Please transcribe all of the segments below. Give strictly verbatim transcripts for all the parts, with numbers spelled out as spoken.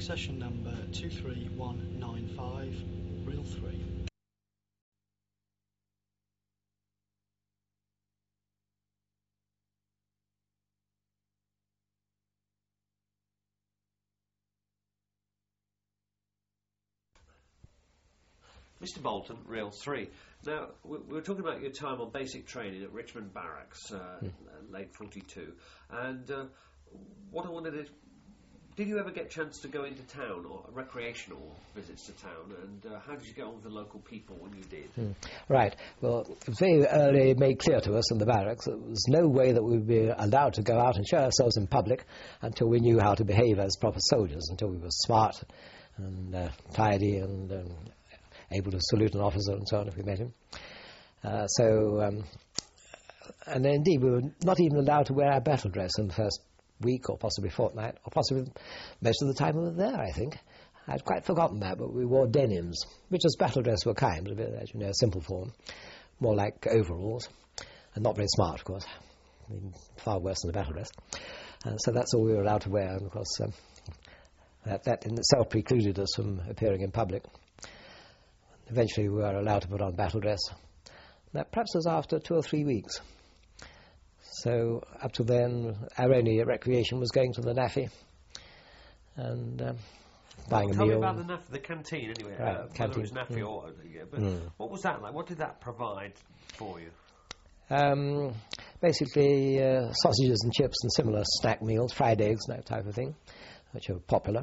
session number two three one nine five, reel three. Mister Bolton, reel three. Now, we we were talking about your time on basic training at Richmond Barracks, uh, mm. late forty-two, and uh, what I wanted is, did you ever get a chance to go into town, or recreational visits to town, and uh, how did you get on with the local people when you did? Mm. Right. Well, it was very early made clear to us in the barracks that there was no way that we would be allowed to go out and show ourselves in public until we knew how to behave as proper soldiers, until we were smart and uh, tidy and um, able to salute an officer and so on if we met him. Uh, so, um, and then indeed we were not even allowed to wear our battle dress in the first week or possibly fortnight, or possibly most of the time we were there, I think. I'd quite forgotten that, but we wore denims, which as battle dress were kind, a bit, as you know, a simple form, more like overalls, and not very smart, of course, I mean, far worse than the battle dress. Uh, so that's all we were allowed to wear, and of course um, that, that in itself precluded us from appearing in public. Eventually we were allowed to put on battle dress. That perhaps was after two or three weeks. So up to then, our only recreation was going to the NAFI and um, buying well, a meal. Tell me about the NAFI, the canteen anyway, right, uh, canteen. whether it was NAFI mm. or... Yeah, but mm. what was that like? What did that provide for you? Um, basically uh, sausages and chips and similar snack meals, fried eggs, that type of thing, which are popular.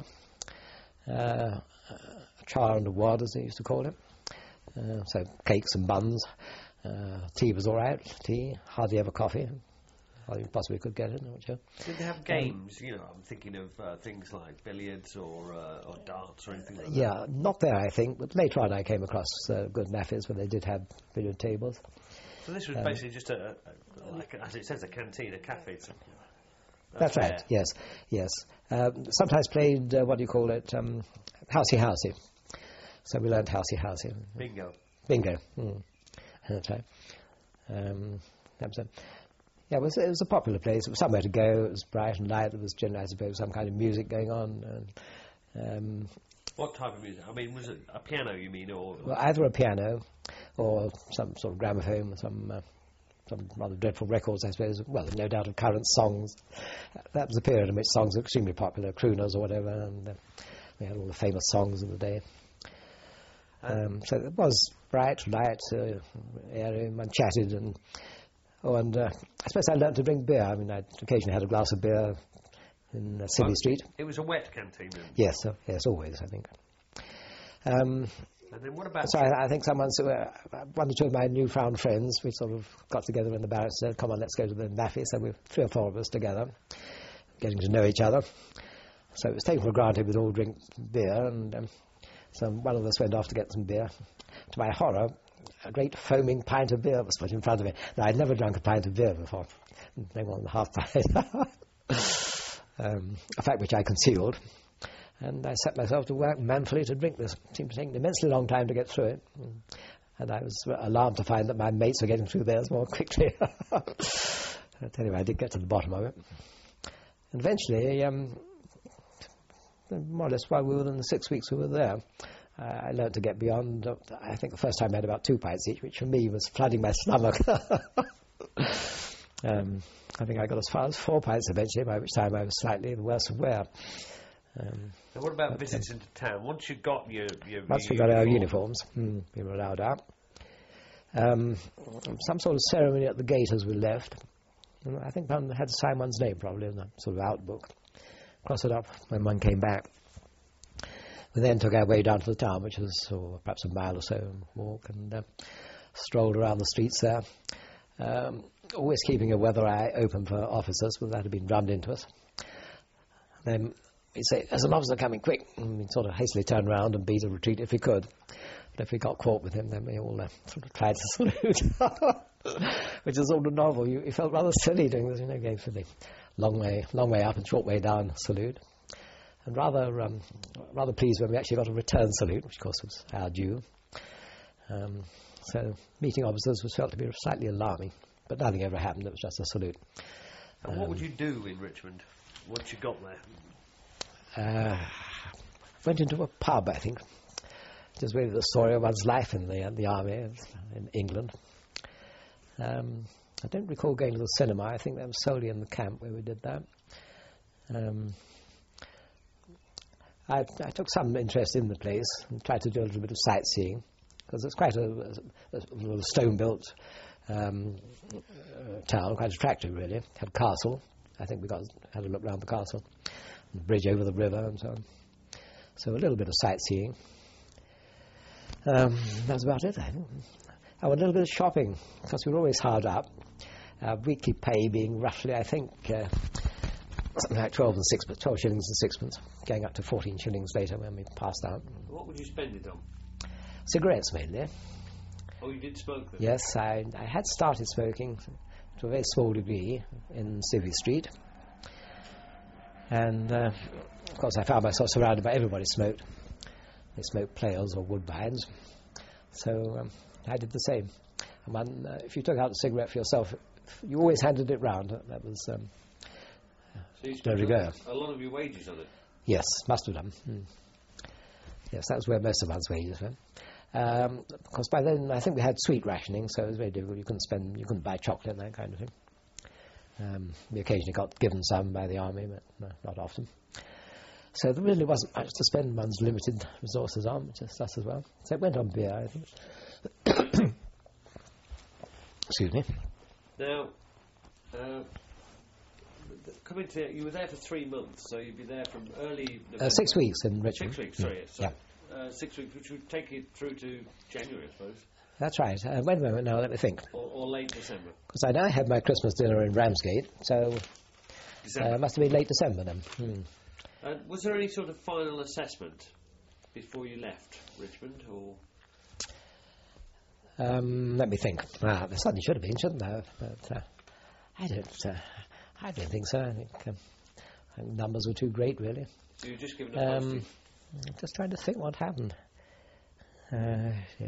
Uh, char and wad, as they used to call it. Uh, so cakes and buns. Uh, tea was all right. Tea, hardly ever coffee. Hardly possibly could get it. I'm not sure. Did they have games? Um, you know, I'm thinking of uh, things like billiards or uh, or darts or anything like yeah, that. Yeah, not there, I think. But later on, I came across uh, good NAFIs where they did have billiard tables. So this was um, basically just a, a like as it says, a canteen, a cafe. So that's, that's right. Yes, yes. Um, sometimes played uh, what do you call it? Um, housey housey. So we learned housey housey. Bingo. Bingo. Mm. That's right. Um, that was a, yeah, it was, it was a popular place. It was somewhere to go. It was bright and light. There was generally, I suppose, some kind of music going on. And, um, what type of music? I mean, was it a piano, you mean, or...? Well, either a piano or some sort of gramophone, some uh, some rather dreadful records, I suppose. Well, no doubt of current songs. That was a period in which songs were extremely popular, crooners or whatever, and uh, we had all the famous songs of the day. Um, so it was bright, light, uh, airy, and chatted, and oh, and uh, I suppose I learnt to drink beer. I mean, I occasionally had a glass of beer in uh, City well, Street. It was a wet canteen, then? Yes, uh, yes, always, I think. Um, and then what about... So I, I think someone, so, uh, one or two of my newfound friends, we sort of got together in the barracks and said, come on, let's go to the NAFI. So we were three or four of us together, getting to know each other. So it was taken for granted we'd all drink beer, and... Um, So one of us went off to get some beer. To my horror, a great foaming pint of beer was put in front of me. Now, I'd never drunk a pint of beer before, no more than half pint. um, a fact which I concealed. And I set myself to work manfully to drink this. It seemed to take an immensely long time to get through it. And I was alarmed to find that my mates were getting through theirs more quickly. But anyway, I did get to the bottom of it. And eventually... Um, more or less while we were in the six weeks we were there, uh, I learned to get beyond, uh, I think the first time I had about two pints each, which for me was flooding my stomach. um, I think I got as far as four pints eventually, by which time I was slightly the worse of wear. Um, so what about visits into town? Once you got your, your Once your we got uniform. our uniforms, mm, we were allowed out. Um, some sort of ceremony at the gate as we left. I think one had to sign one's name probably in the sort of outbook. Cross it up when one came back. We then took our way down to the town, which was oh, perhaps a mile or so walk, and uh, strolled around the streets there, um, always keeping a weather eye open for officers, but that had been drummed into us. Then we'd say, there's an officer coming, quick, and we'd sort of hastily turn around and beat a retreat if we could. But if we got caught with him, then we all uh, sort of tried to salute, which is sort of novel. You, you felt rather silly doing this, you know, going for the long way, long way up and short way down salute, and rather, um, rather pleased when we actually got a return salute, which of course was our due. Um, so meeting officers was felt to be slightly alarming, but nothing ever happened. It was just a salute. And um, what would you do in Richmond once you got there? Uh, went into a pub, I think. Just really the story of one's life in the, uh, the army in England. Um, I don't recall going to the cinema. I think that was solely in the camp where we did that. Um, I, I took some interest in the place and tried to do a little bit of sightseeing, because it's quite a, a, a stone-built um, uh, town, quite attractive really. It had a castle. I think we got had a look round the castle, and the bridge over the river and so on. So a little bit of sightseeing. Um, that's about it, I think. Oh, a little bit of shopping, because we were always hard up. Our weekly pay being roughly, I think, uh, something like twelve and sixpence, twelve shillings and sixpence, going up to fourteen shillings later when we passed out. What would you spend it on? Cigarettes mainly. Oh, you did smoke them? Yes, I, I had started smoking to a very small degree in Civvy Street, and uh, of course I found myself surrounded by everybody who smoked. They smoked players or woodbines, so um, I did the same. And when, uh, if you took out a cigarette for yourself, you always handed it round. That was um, so you spent de rigueur. A lot of your wages on it? Yes, must have done. Mm. Yes, that was where most of one's wages went. Um, of course, by then I think we had sweet rationing, so it was very difficult. You couldn't spend, you couldn't buy chocolate and that kind of thing. Um, we occasionally got given some by the army, but no, not often. So there really wasn't much to spend one's limited resources on, just us as well. So it went on beer, I think. Excuse me. Now, uh, coming to you were there for three months, so you'd be there from early November. Uh, six weeks in Richmond. Six weeks, sorry. Yeah. So, uh, six weeks, which would take you through to January, I suppose. That's right. Uh, wait a moment now, let me think. Or, or late December. Because I now had my Christmas dinner in Ramsgate, so December. uh, it must have been late December then. Hmm. Uh, was there any sort of final assessment before you left Richmond, or...? Um, let me think. Ah, there certainly should have been, shouldn't there? But uh, I don't. Uh, I don't think so. I think, um, I think numbers were too great, really. So you were just given a Um, posting? I'm just trying to think what happened. Uh, yeah.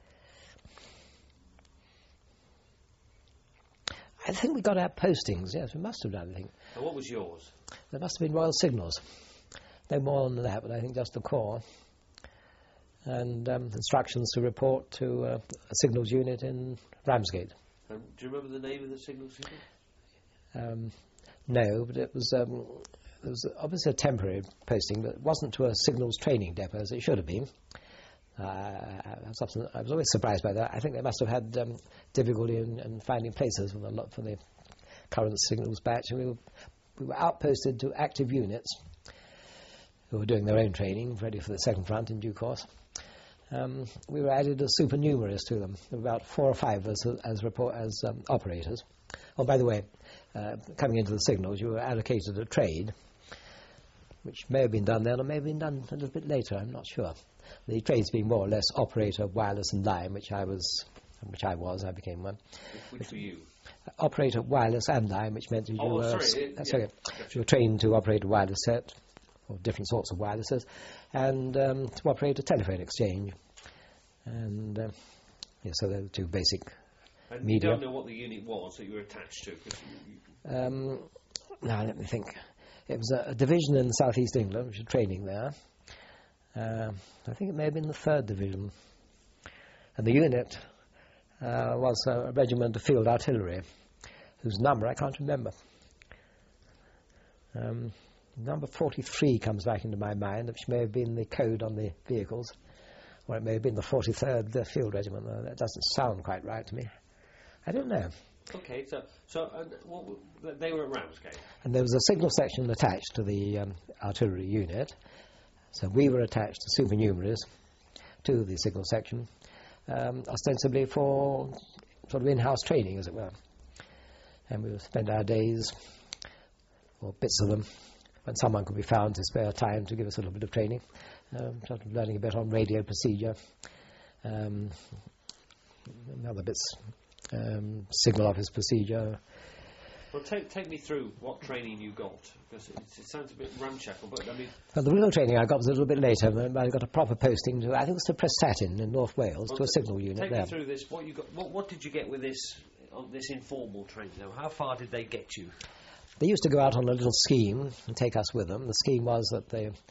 I think we got our postings. Yes, we must have done. I think. And what was yours? There must have been Royal Signals. No more than that, but I think just the Corps. And um, instructions to report to uh, a signals unit in Ramsgate. Um, do you remember the name of the signals unit? Um, no, but it was um, it was obviously a temporary posting, but it wasn't to a signals training depot as it should have been. Uh, I, was often, I was always surprised by that. I think they must have had um, difficulty in, in finding places for the, for the current signals batch. And we were, we were outposted to active units who were doing their own training, ready for the second front in due course. Um, we were added as supernumeraries to them. There were about four or five as as, report, as um, operators. Oh, by the way, uh, coming into the signals, you were allocated a trade, which may have been done then or may have been done a little bit later. I'm not sure. The trades being more or less operator, wireless, and line, which I was, which I was. I became one. Which were you? Uh, operator, wireless, and line, which meant that you Oh, were. sorry. It, That's yeah. okay. Gotcha. You were trained to operate a wireless set, or different sorts of wirelesses, and um, to operate a telephone exchange. And uh, yeah, so they're the two basic And media. you don't know what the unit was that you were attached to? 'Cause you, you Um, now, let me think. It was a, a division in South East England, which was training there. Uh, I think it may have been the third division. And the unit uh, was a regiment of field artillery, whose number I can't remember. Um, number forty-three comes back into my mind, which may have been the code on the vehicles, or it may have been the forty-third uh, Field Regiment. Uh, that doesn't sound quite right to me. I don't know. Okay, so so uh, what, w- they were at Ramsgate. And there was a signal section attached to the um, artillery unit, so we were attached to supernumeraries to the signal section, um, ostensibly for sort of in-house training, as it were. And we would spend our days, or bits of them, when someone could be found to spare time to give us a little bit of training, um, sort of learning a bit on radio procedure, um, and other bits, um, signal office procedure. Well, take take me through what training you got, because it, it sounds a bit ramshackle, but I mean... Well, the real training I got was a little bit later. I got a proper posting to, I think it was to Prestatyn in North Wales, well, to a signal unit take there. me through this. What you got? What, what did you get with this on this informal training? Now, how far did they get you? They used to go out on a little scheme and take us with them. The scheme was that they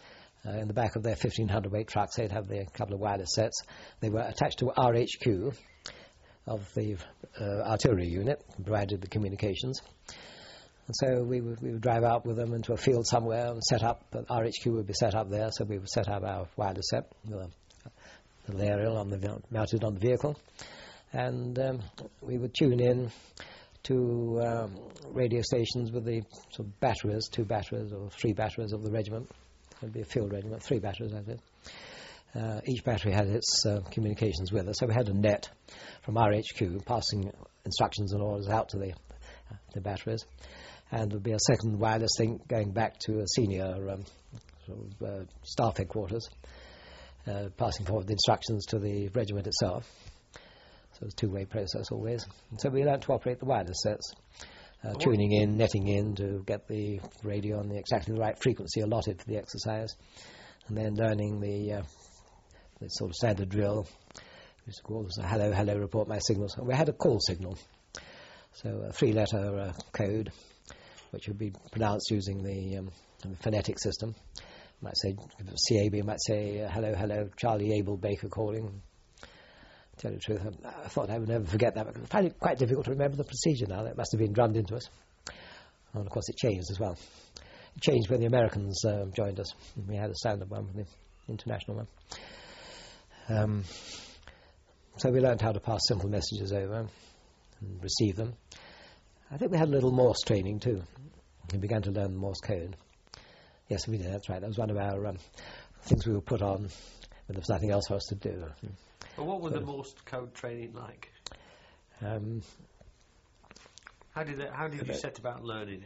Uh, in the back of their fifteen hundred weight trucks, they'd have their couple of wireless sets. They were attached to R H Q of the uh, artillery unit, provided the communications. And so we would, we would drive out with them into a field somewhere and set up, uh, R H Q would be set up there, so we would set up our wireless set with a little aerial on the, mounted on the vehicle. And um, we would tune in to um, radio stations with the sort of batteries, two batteries or three batteries of the regiment. It would be a field regiment, three batteries, I think. Uh, each battery had its uh, communications with us, so we had a net from R H Q passing instructions and orders out to the, uh, the batteries. And there would be a second wireless link going back to a senior um, sort of, uh, staff headquarters, uh, passing forward the instructions to the regiment itself. So it was a two-way process always. And so we learned to operate the wireless sets, uh, tuning in, netting in to get the radio on the exactly the right frequency allotted for the exercise, and then learning the, uh, the sort of standard drill. We used to call this a hello, hello, report my signals. And we had a call signal, so a three-letter uh, code, which would be pronounced using the, um, the phonetic system. You might say, if it was C A B, you might say, uh, hello, hello, Charlie Abel Baker calling. To tell you the truth, I, I thought I would never forget that, because I find it quite difficult to remember the procedure now. That must have been drummed into us. And of course it changed as well. It changed when the Americans uh, joined us. We had a standard one with the international one. Um, so we learned how to pass simple messages over and receive them. I think we had a little Morse training too. We began to learn Morse code. Yes, we did, that's right. That was one of our um, things we were put on when there was nothing else for us to do. Well, what was so, the Morse code training like? Um, how did it, how did you set about learning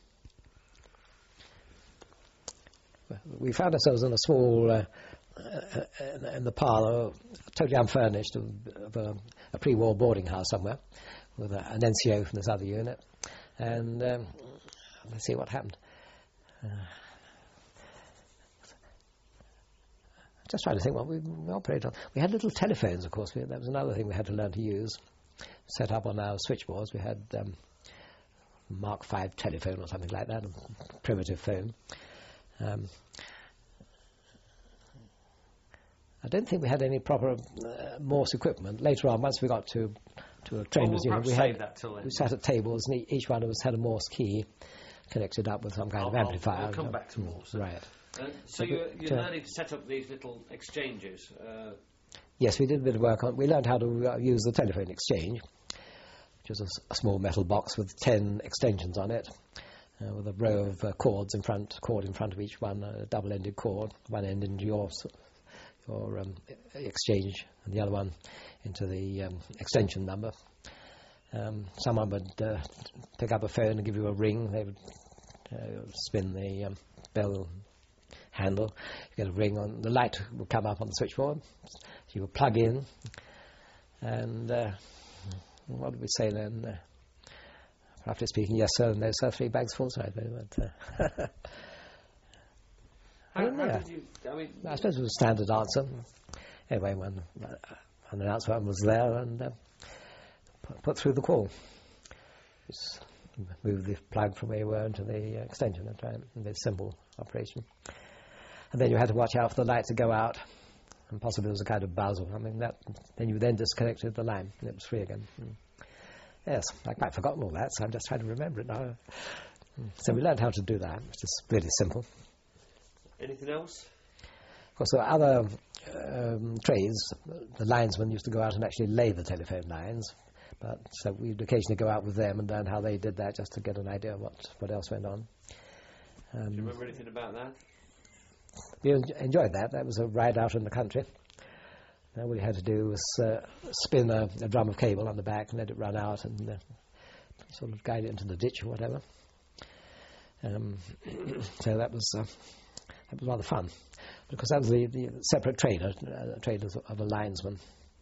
it? We found ourselves in a small, uh, uh, in the parlour, totally unfurnished, of, of a, a pre-war boarding house somewhere, with a, an N C O from this other unit, and um, let's see what happened. Uh, just trying to think what we, we operated on. We had little telephones, of course. We, that was another thing we had to learn to use. Set up on our switchboards, we had um, Mark five telephone or something like that, a primitive phone. Um, I don't think we had any proper uh, Morse equipment. Later on, once we got to to a trainer's well, unit, we had that till then. We sat at tables, and each one of us had a Morse key connected up with some kind I'll, of amplifier. We'll come back to Morse. Right. Uh, so you're, you're learning to set up these little exchanges. Uh, yes, we did a bit of work on. We learned how to uh, use the telephone exchange, which was a, a small metal box with ten extensions on it, uh, with a row of uh, cords in front, cord in front of each one, a double-ended cord, one end into your your um, exchange, and the other one into the um, extension number. Um, someone would uh, pick up a phone and give you a ring. They would uh, spin the um, bell handle. You get a ring on. The light would come up on the switchboard. So you would plug in, and uh, what did we say then? Uh, roughly speaking, yes sir, no sir, three bags full. Sorry, but. Uh, How, how did you, I mean... I suppose it was a standard answer. Anyway, when uh, an announcement was there and uh, put, put through the call. Just move the plug from where you were into the uh, extension. That's right. A very simple operation. And then you had to watch out for the light to go out, and possibly there was a kind of buzz or something. That, then you then disconnected the line, and it was free again. Mm. Yes, I'd quite forgotten all that, so I'm just trying to remember it now. Mm. So we learned how to do that, which is really simple. Anything else? Of course, there were other um, trades. The linesmen used to go out and actually lay the telephone lines, but so we'd occasionally go out with them and learn how they did that, just to get an idea of what, what else went on. Um, Do you remember anything about that? We en- enjoyed that. That was a ride out in the country. Uh, all you had to do was uh, spin a, a drum of cable on the back and let it run out and uh, sort of guide it into the ditch or whatever. Um, so that was... Uh, It was rather fun, because that was the, the separate trader, uh, trader of a linesman.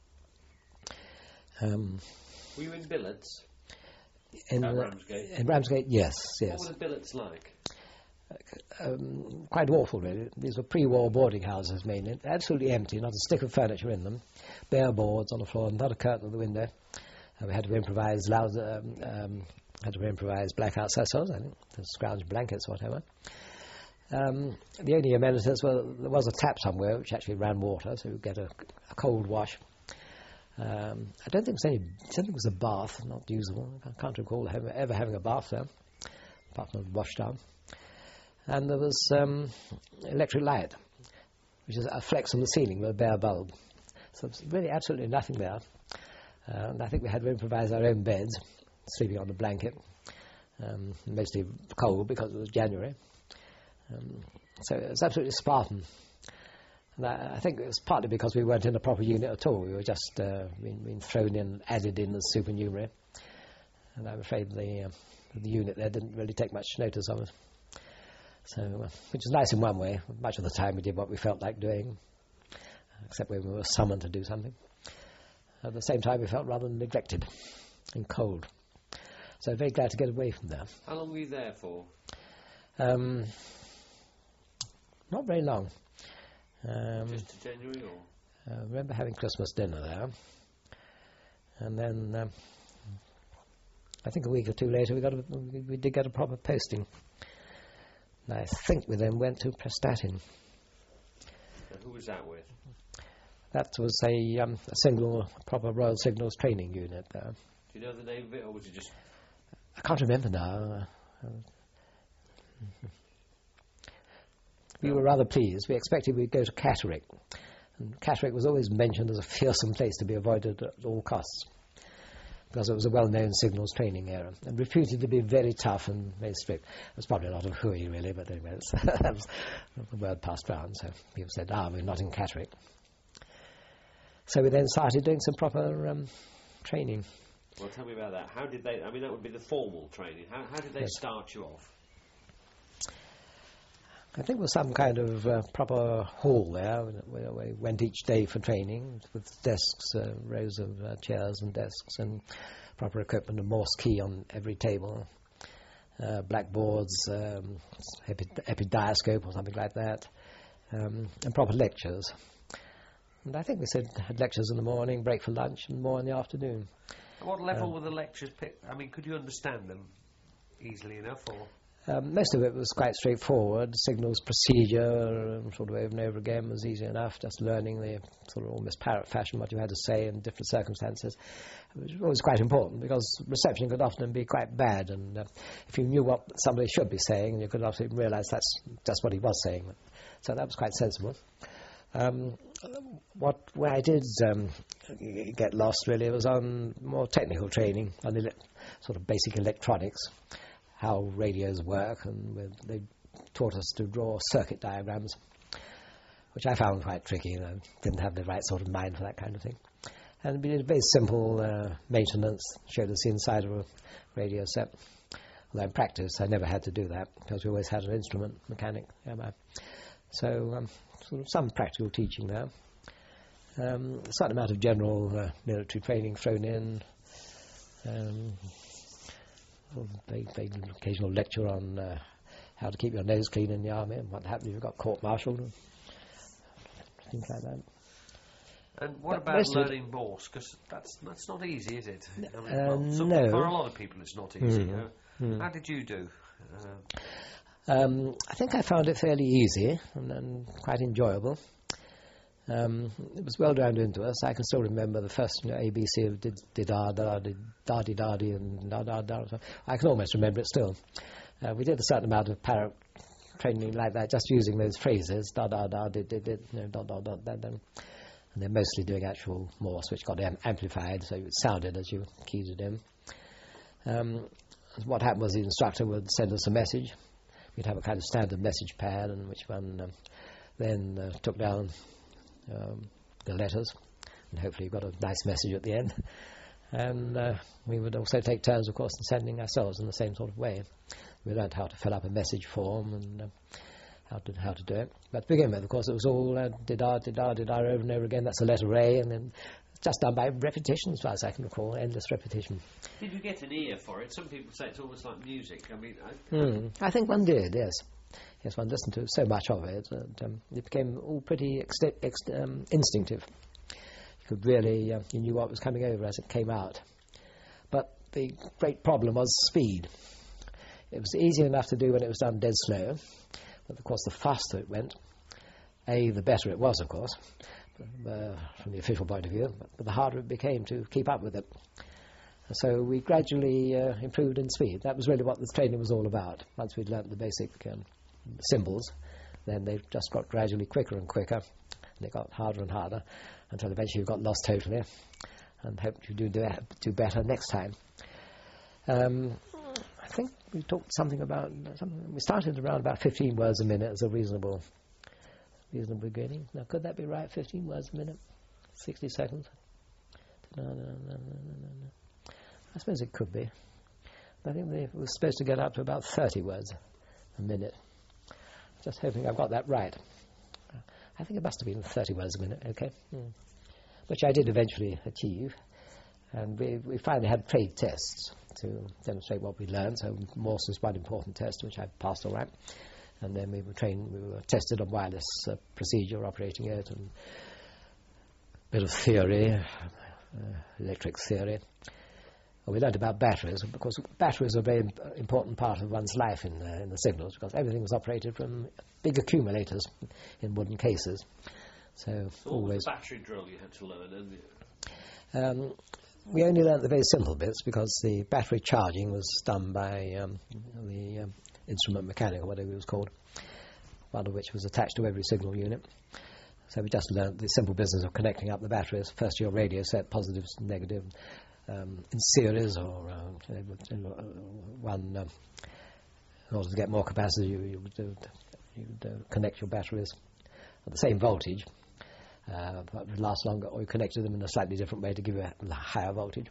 Um, were you in billets? In, At uh, Ramsgate? In Ramsgate, yes, yes. What were the billets like? Um, quite awful, really. These were pre-war boarding houses, mainly. Absolutely empty, not a stick of furniture in them. Bare boards on the floor, not a curtain at the window. Uh, we had to improvise loud, um, um, had to improvise blackout cessos, I think, to scrounge blankets or whatever. Um, the only amenities were there was a tap somewhere which actually ran water, so we'd get a, a cold wash. Um, I don't think it was any. I don't think it was a bath, not usable. I can't recall ever, ever having a bath there, apart from the washdown. And there was um, electric light, which is a flex on the ceiling with a bare bulb. So there's really absolutely nothing there. Uh, and I think we had to improvise our own beds, sleeping on a blanket, um, mostly cold because it was January. Um, so it was absolutely Spartan. And I, I think it was partly because we weren't in a proper unit at all. We were just uh, being, being thrown in, added in as supernumerary. And I'm afraid the, uh, the unit there didn't really take much notice of us. So, uh, which is nice in one way. Much of the time we did what we felt like doing, except when we were summoned to do something. At the same time we felt rather neglected and cold. So very glad to get away from there. How long were you there for? Um, not very long. Um, Just to January, or? I remember having Christmas dinner there. And then um, I think a week or two later we got a, we, we did get a proper posting. And I think we then went to Prestatyn. And who was that with? That was a, um, a single, proper Royal Signals training unit there. Do you know the name of it, or was it just... I can't remember now. Uh, we were rather pleased. We expected we'd go to Catterick. And Catterick was always mentioned as a fearsome place to be avoided at all costs, because it was a well-known signals training area, and reputed to be very tough and very strict. It was probably a lot of hooey, really, but anyway, that was the word passed round, so people said, ah, we're not in Catterick. So we then started doing some proper um, training. Well, tell me about that. How did they... I mean, that would be the formal training. How, how did they Yes. start you off? I think there was some kind of uh, proper hall there where we went each day for training, with desks, uh, rows of uh, chairs and desks, and proper equipment, a Morse key on every table, uh, blackboards, um, epi- epidiascope or something like that, um, and proper lectures. And I think we said had lectures in the morning, break for lunch, and more in the afternoon. At what level Um, were the lectures picked? I mean, could you understand them easily enough, or...? Um, most of it was quite straightforward. Signals procedure, um, sort of over and over again, was easy enough. Just learning the sort of almost parrot fashion what you had to say in different circumstances, which was always quite important, because reception could often be quite bad, and uh, if you knew what somebody should be saying, you could often realise that's just what he was saying. So that was quite sensible. Um, what where I did um, get lost really was on more technical training, on ele- sort of basic electronics, how radios work, and with, they taught us to draw circuit diagrams, which I found quite tricky, and I didn't have the right sort of mind for that kind of thing. And we did very simple uh, maintenance, showed us the inside of a radio set. Although in practice I never had to do that, because we always had an instrument mechanic. Um, so um, sort of some practical teaching there. Um, a certain amount of general uh, military training thrown in. Um, They, they did an occasional lecture on uh, how to keep your nose clean in the army and what happens if you've got court-martialed and things like that. And what But about most of it- learning Morse? Because that's, that's not easy, is it? I mean, Uh, well, some- no. For a lot of people it's not easy. Mm. Uh, Mm. How did you do? Uh, Um, I think I found it fairly easy and, and quite enjoyable. Um, it was well drowned into us. I can still remember the first you know, A B C of did did da da did da di da di and da da da. I can almost remember it still. Uh, we did a certain amount of parrot training like that, just using those phrases da da da did did did you know, da da da da da. And they're mostly doing actual Morse, which got am- amplified, so it sounded as you keyed it in. Um, what happened was the instructor would send us a message. We'd have a kind of standard message pad, and which one um, then uh, took down um, the letters, and hopefully got a nice message at the end. And uh, we would also take turns, of course, in sending ourselves in the same sort of way. We learned how to fill up a message form and uh, how to how to do it. But to begin with, of course, it was all uh, did-da, did-da, did-da over and over again. That's the letter A, and then just done by repetition, as far as I can recall, endless repetition. did you get an ear for it? Some people say it's almost like music. I mean, I, Mm. I think one did, yes. Yes, one listened to so much of it that um, it became all pretty ex- ex- um, instinctive. You could really, uh, you knew what was coming over as it came out. But the great problem was speed. It was easy enough to do when it was done dead slow. But of course, the faster it went, A, the better it was, of course, uh, from the official point of view, but the harder it became to keep up with it. So we gradually uh, improved in speed. That was really what this training was all about. Once we'd learnt the basic um, symbols, then they just got gradually quicker and quicker, and it got harder and harder, until eventually you got lost totally, and hoped you do do, do better next time. Um, I think we talked something about, something, we started around about fifteen words a minute as a reasonable reasonable beginning. Now, could that be right, fifteen words a minute? sixty seconds? No, no, no, no, no, no. I suppose it could be. I think they were supposed to get up to about thirty words a minute. Just hoping I've got that right. I think it must have been thirty words a minute, okay? Mm. Which I did eventually achieve. And we, we finally had trade tests to demonstrate what we learned. So Morse was one important test, which I passed all right. And then we were trained, we were tested on wireless uh, procedure, operating it, and a bit of theory, uh, electric theory. Well, we learned about batteries, because batteries are a very important part of one's life in, uh, in the signals, because everything was operated from big accumulators in wooden cases. So, so always. What was the battery drill you had to learn, didn't you? Um, we only learnt the very simple bits, because the battery charging was done by um, the um, instrument mechanic, or whatever it was called, one of which was attached to every signal unit. So we just learnt the simple business of connecting up the batteries, first to your radio set, positive, negative, um, in series, or uh, one, uh, in order to get more capacity, you, you would, uh, you would uh, connect your batteries at the same voltage, uh, but it would last longer, or you connected them in a slightly different way to give you a higher voltage.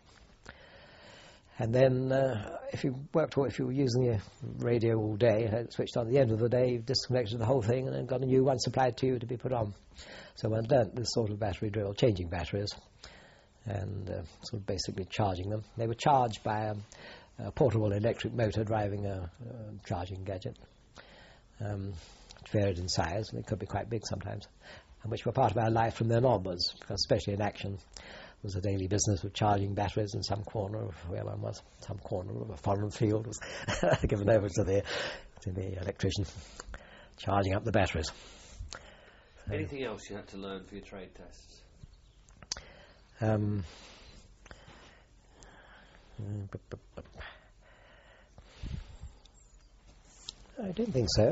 And then, uh, if you worked, or if you were using your radio all day, and it switched on at the end of the day, you disconnected the whole thing and then got a new one supplied to you to be put on. So I learnt this sort of battery drill, changing batteries, and uh, sort of basically charging them. They were charged by a, a portable electric motor driving a, a charging gadget. Um, it varied in size, and it could be quite big sometimes, and which were part of our life from then onwards, because especially in action, was a daily business of charging batteries in some corner of where one was, some corner of a foreign field was given over to the to the electrician, charging up the batteries. So, anything else you had to learn for your trade tests? Um, I don't think so.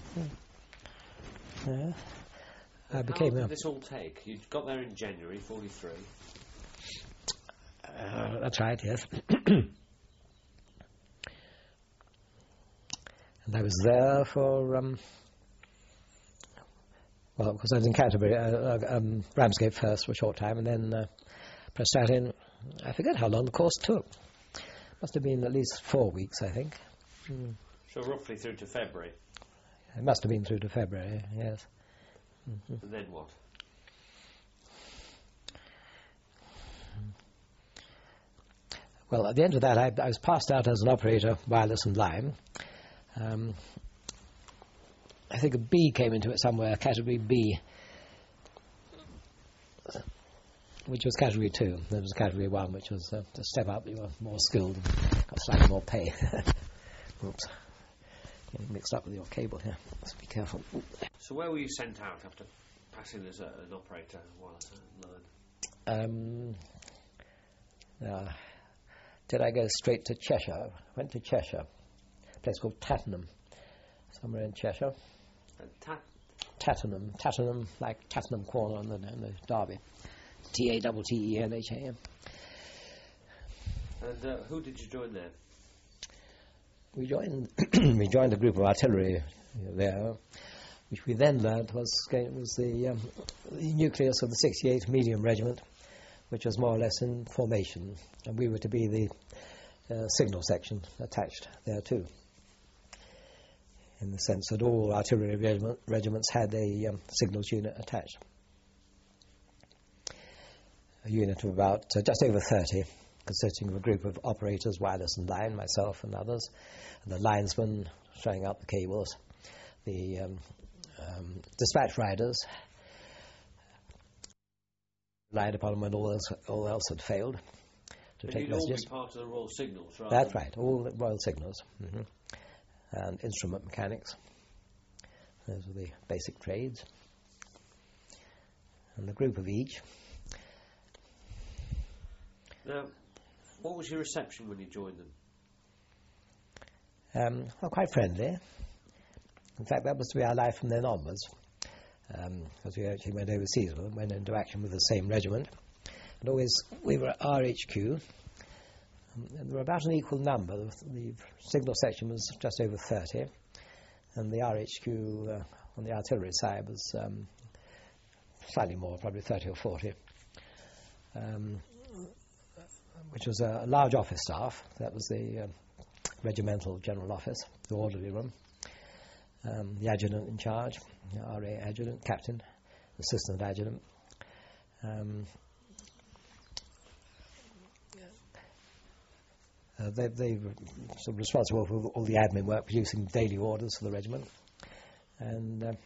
No. I How became long a, did this all take? You got there in January forty-three. Uh, that's right, yes. And I was there for, um, well, because I was in Canterbury, uh, uh, um, Ramsgate first for a short time, and then uh, pressed out in, I forget how long the course took. Must have been at least four weeks, I think. Mm. So roughly through to February. It must have been through to February, yes. Mm-hmm. And then what? Well, at the end of that, I, I was passed out as an operator, wireless and line. Um, I think a B came into it somewhere, category B, which was category two. There was category one, which was uh, a step up. You were more skilled and got slightly more pay. Oops. Getting mixed up with your cable here. Let's be careful. So where were you sent out after passing as a, an operator wireless and line? Um, uh, did I go straight to Cheshire? Went to Cheshire, a place called Tattenham, somewhere in Cheshire. Uh, ta- Tattenham, Tattenham, like Tattenham Corner on the, on the Derby. T A T T E N H A M. And uh, who did you join there? We joined we joined a group of artillery there, which we then learnt was was the, um, the nucleus of the sixty-eighth Medium Regiment, which was more or less in formation, and we were to be the uh, signal section attached there too, in the sense that all artillery regiment, regiments had a um, signals unit attached. A unit of about uh, just over thirty, consisting of a group of operators, wireless and line, myself and others, and the linesmen showing up the cables, the um, um, dispatch riders, relied upon when all else, all else had failed to and take you'd all messages. be part of the Royal Signals, right? That's right, all the Royal Signals, mm-hmm. and instrument mechanics, Those were the basic trades. And the group of each. Now, what was your reception when you joined them? Um, well, quite friendly. In fact, that was to be our life from then onwards, um, because we actually went overseas with them, went into action with the same regiment. And always, we were at R H Q, um, and there were about an equal number. The, the signal section was just over thirty, and the R H Q uh, on the artillery side was um, slightly more, probably thirty or forty, um, which was a, a large office staff. That was the uh, regimental general office, the orderly room, um, the adjutant in charge, the R A adjutant, captain, assistant adjutant. Um, uh, they, they were sort of responsible for all the admin work, producing daily orders for the regiment. And uh,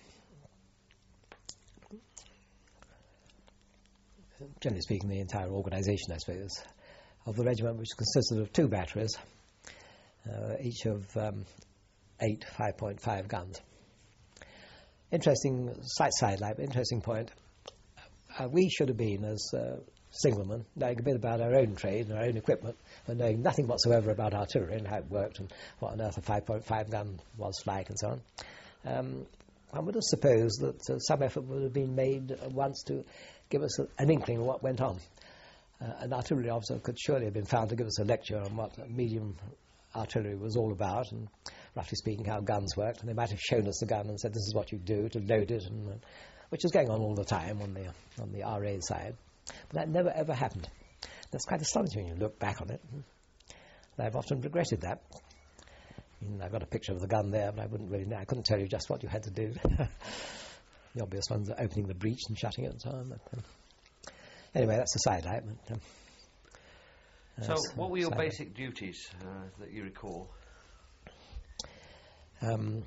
generally speaking, the entire organisation, I suppose, of the regiment, which consisted of two batteries, uh, each of um, eight five point five guns. Interesting, slight sidelight, interesting point. Uh, we should have been, as uh, signalmen, knowing a bit about our own trade and our own equipment, and knowing nothing whatsoever about artillery and how it worked and what on earth a five point five gun was like and so on. Um, I would have supposed that uh, some effort would have been made at once to give us a, an inkling of what went on. Uh, an artillery officer could surely have been found to give us a lecture on what medium artillery was all about, and roughly speaking how guns worked, and they might have shown us the gun and said this is what you do to load it, and, uh, which is going on all the time on the on the R A side. But that never ever happened. That's quite astonishing when you look back on it. And I've often regretted that. I mean, I've got a picture of the gun there, but I wouldn't really know. I couldn't tell you just what you had to do. The obvious ones are opening the breech and shutting it and so on. But, um, anyway, that's a sidelight. But, um, so, what were your sidelight. basic duties uh, that you recall? Um,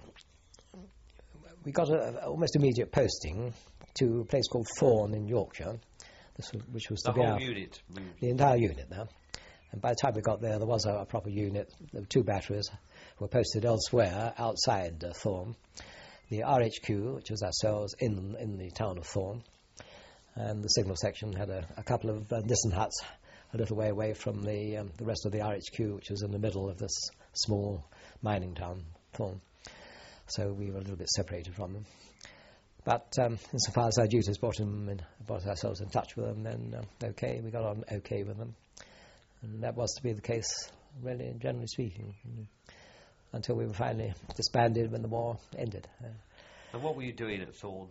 we got an almost immediate posting to a place called Thorn in Yorkshire, this was, which was The to be whole our, unit moved. the entire unit now. And by the time we got there, there was a, a proper unit. There were two batteries were posted elsewhere outside uh, Thorn. The R H Q, which was ourselves in in the town of Thorn, and the signal section had a, a couple of uh, Nissen huts a little way away from the um, the rest of the R H Q, which was in the middle of this small mining town, Thorn. So we were a little bit separated from them. But um, insofar as our duties brought, them in, brought ourselves in touch with them, then uh, okay, we got on okay with them. And that was to be the case, really, generally speaking, until we were finally disbanded when the war ended. Uh, And what were you doing at Thorn?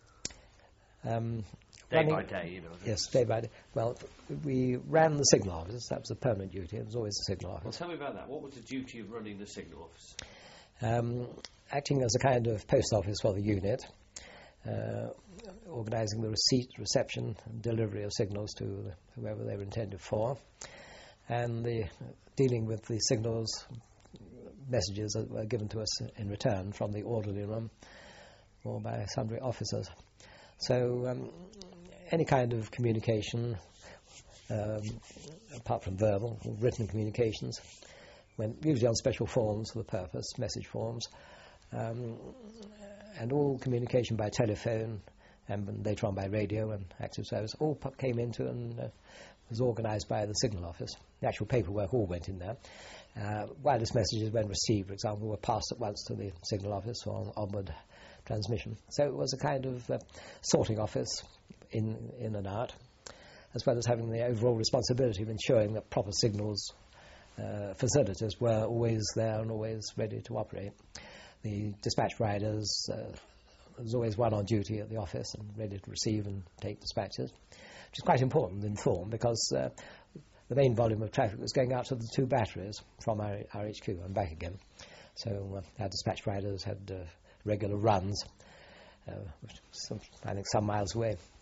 um, Day running- by day, you know. Yes, day by day. Well, we ran the signal office. That was a permanent duty. It was always the signal Well, office. tell me about that. What was the duty of running the signal office? Um, acting as a kind of post office for the unit, uh, organising the receipt, reception and delivery of signals to the, whoever they were intended for, and the dealing with the signals, messages that were given to us in return from the orderly room or by sundry officers. So um, any kind of communication, um, apart from verbal, written communications, went usually on special forms for the purpose, message forms, um, and all communication by telephone and later on by radio and active service all pu- came into and uh, was organised by the signal office. The actual paperwork all went in there. Uh, wireless messages, when received, for example, were passed at once to the signal office for onward transmission. So it was a kind of uh, sorting office in, in and out, as well as having the overall responsibility of ensuring that proper signals uh, facilities were always there and always ready to operate. The dispatch riders, uh, there was always one on duty at the office and ready to receive and take dispatches, which is quite important in Thorn because uh, the main volume of traffic was going out to the two batteries from our R H Q and back again. So uh, our dispatch riders had uh, regular runs, uh, which some, I think some miles away.